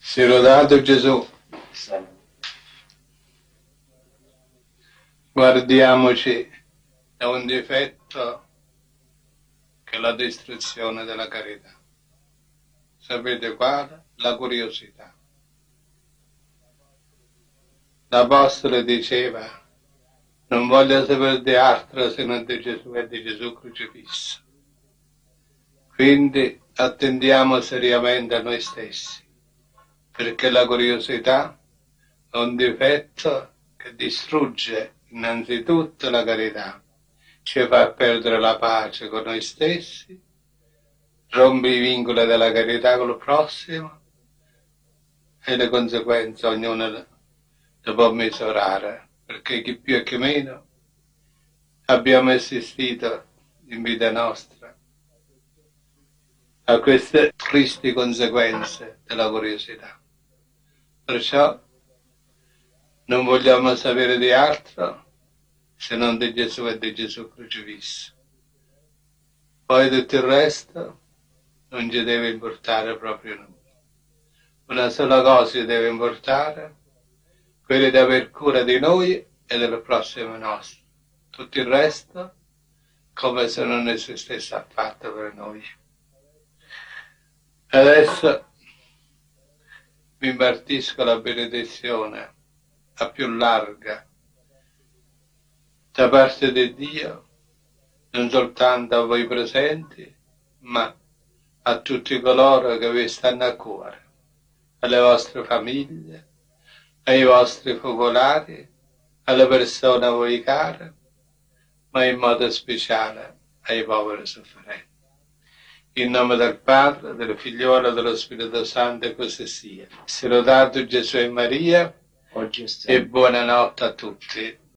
Sia lodato Gesù. Guardiamoci da un difetto che è la distruzione della carità. Sapete quale? La curiosità. L'Apostolo diceva: non voglio sapere di altro se non di Gesù e di Gesù crocifisso. Quindi attendiamo seriamente a noi stessi, perché la curiosità è un difetto che distrugge innanzitutto la carità, ci fa perdere la pace con noi stessi, rompe i vincoli della carità con il prossimo e le conseguenze ognuno le può misurare, perché chi più e chi meno abbiamo assistito in vita nostra a queste tristi conseguenze della curiosità. Perciò non vogliamo sapere di altro se non di Gesù e di Gesù crocifisso. Poi tutto il resto non ci deve importare proprio nulla. Una sola cosa ci deve importare, quella di aver cura di noi e del prossimo nostro. Tutto il resto come se non esistesse affatto per noi. Adesso vi impartisco la benedizione a più larga da parte di Dio, non soltanto a voi presenti, ma a tutti coloro che vi stanno a cuore, alle vostre famiglie, ai vostri focolari, alle persone a voi care, ma in modo speciale ai poveri sofferenti. In nome del Padre, del Figliolo e dello Spirito Santo, e così sia. Sia lodato Gesù e Maria, oggi e buonanotte a tutti.